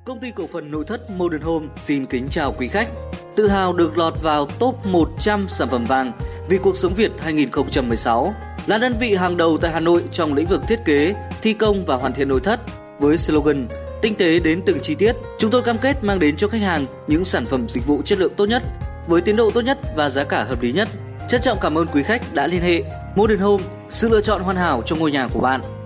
Công ty cổ phần nội thất Modern Home xin kính chào quý khách. Tự hào được lọt vào top 100 sản phẩm vàng vì cuộc sống Việt 2016, là đơn vị hàng đầu tại Hà Nội trong lĩnh vực thiết kế, thi công và hoàn thiện nội thất. Với slogan tinh tế đến từng chi tiết, chúng tôi cam kết mang đến cho khách hàng những sản phẩm dịch vụ chất lượng tốt nhất, với tiến độ tốt nhất và giá cả hợp lý nhất. Trân trọng cảm ơn quý khách đã liên hệ. Modern Home, sự lựa chọn hoàn hảo cho ngôi nhà của bạn.